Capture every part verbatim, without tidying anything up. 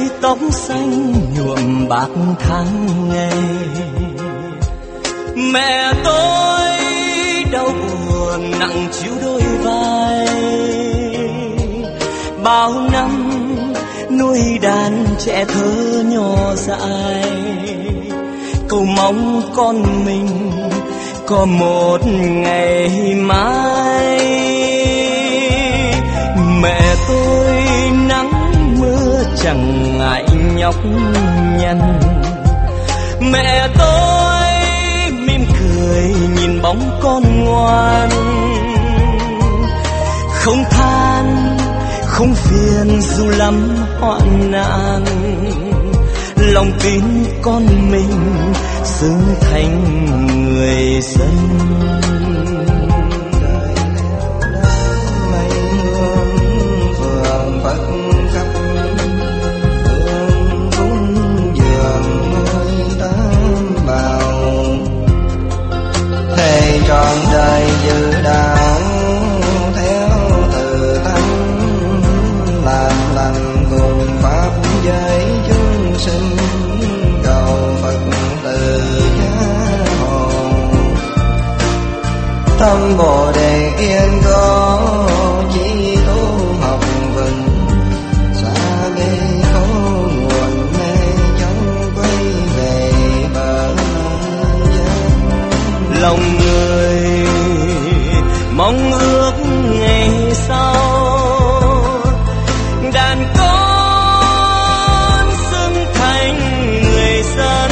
tóc xanh nhuộm bạc tháng ngày. Mẹ tôi đau buồn nặng chiếu đôi vai, bao năm nuôi đàn trẻ thơ nhỏ dại, cầu mong con mình có một ngày mai. Mẹ tôi nắng mưa chẳng ngại nhọc nhằn, mẹ tôi mỉm cười nhìn bóng con ngoan, không than không phiền dù lắm hoạn nạn, lòng tin con mình xứng thành người dân. Trọn đời dự đạo theo từ thánh, làm lành cùng pháp giới chúng sinh, cầu Phật từ gia hộ. Tâm Bồ Đề kiên cố chỉ tu học vừng, xa bê khổ nguồn mê chống quay về bờ dân. Lòng mong ước ngày sau đàn con xứng thành người dân,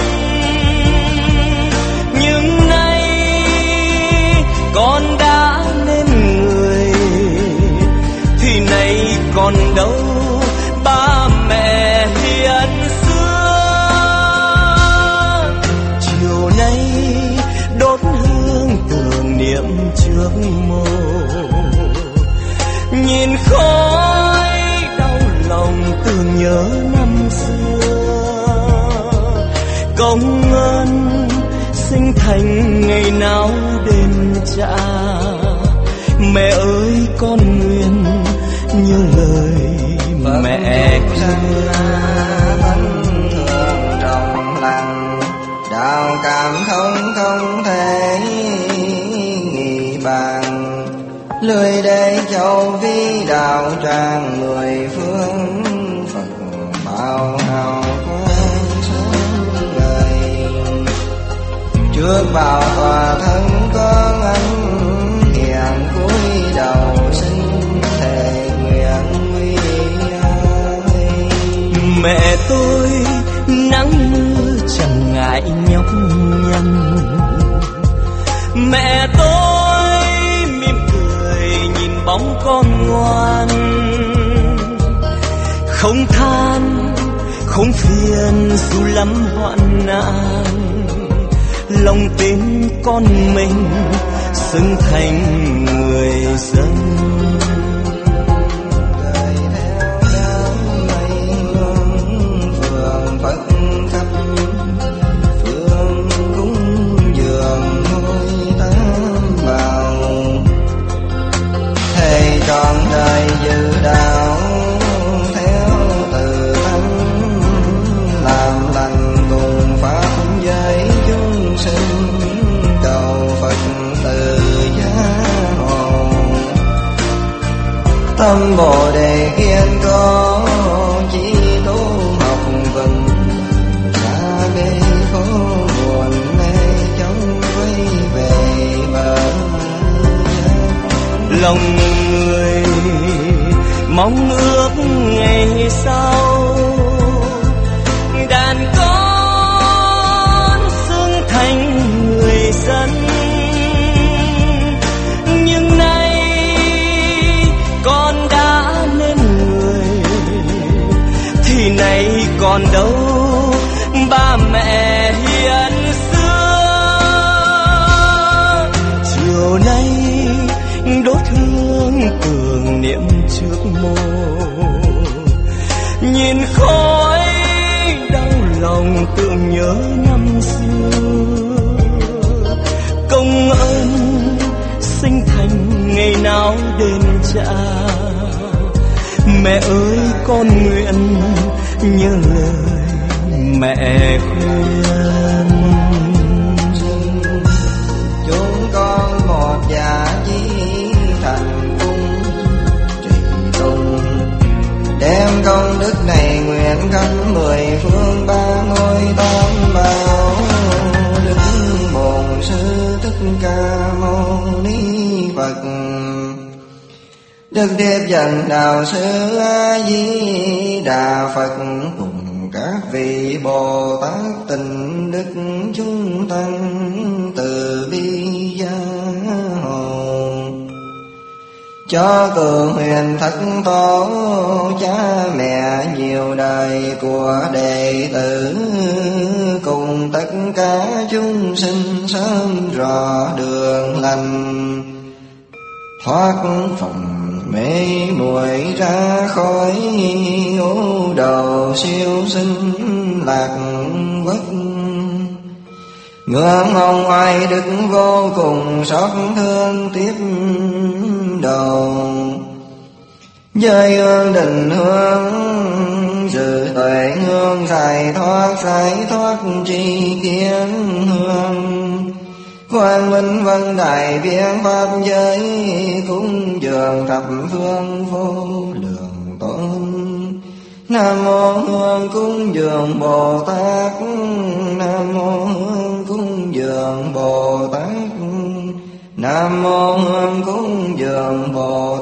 nhưng nay con đã nên người thì nay còn đâu ba mẹ hiền xưa. Chiều nay đốt hương tưởng niệm trước mộ, nhìn khói đau lòng tưởng nhớ năm xưa, công ơn sinh thành ngày nào đền trả. Mẹ ơi con nguyện như lời mẹ thương, thường trong lành đạo cảm thông không thể nghị bàn, lười để châu vi đạo tràng mười phương, Phật bao hào quang sáng ngời. Trước bao tòa thân con anh hiền cúi đầu xin thề nguyện quy ơi. Mẹ tôi nắng mưa chẳng ngại nhọc nhằn, mẹ tôi mỉm cười nhìn bóng con ngoan, không than không phiền dù lắm hoạn nạn, lòng tin con mình xứng thành người dân. Trọn đời dự đạo theo từ thánh, làm lành cùng pháp giới chúng sinh, cầu Phật từ gia hộ. Tâm Bồ Đề kiên cố chỉ tu học vừng, xa bê khổ buồn mê chống quay về bờ dân. Lòng người mong ước ngày sau đàn con xứng thành người dân, nhưng nay con đã nên người thì nay còn đâu ba mẹ hiền xưa. Chiều nay đốt hương tưởng niệm trước mộ, nhìn khói đau lòng tưởng nhớ năm xưa, công ơn sinh thành ngày nào đền trả. Mẹ ơi con nguyện nhớ lời mẹ khuyên. Chúng con một dạ chí thành cung trì tung, đem công đức này nguyện khắp mười phương ba ngôi tam bảo. Đức Bổn Sư Thích Ca Mâu Ni Phật, Đức Tiếp Dẫn Đạo Sư A Di Đà Phật, cùng các vị Bồ Tát Tịnh Đức chúng tăng từ bi gia hộ, cho cường huyền thất tổ cha mẹ nhiều đời của đệ tử, cùng tất cả chúng sinh sớm rõ đường lành, thoát phòng mê muội ra khỏi ngũ đầu siêu sinh lạc quốc. Ngưỡng mong oai đức vô cùng xót thương tiếp đầu, giới hương định hương dự tuệ hương giải thoát giải thoát tri kiến hương. Quang Minh Vân Đại Biện Pháp giới, cúng dường thập phương vô lượng tôn. Nam mô Hương cúng dường Bồ Tát, Nam mô Hương cúng dường Bồ Tát, Nam mô Hương cúng dường Bồ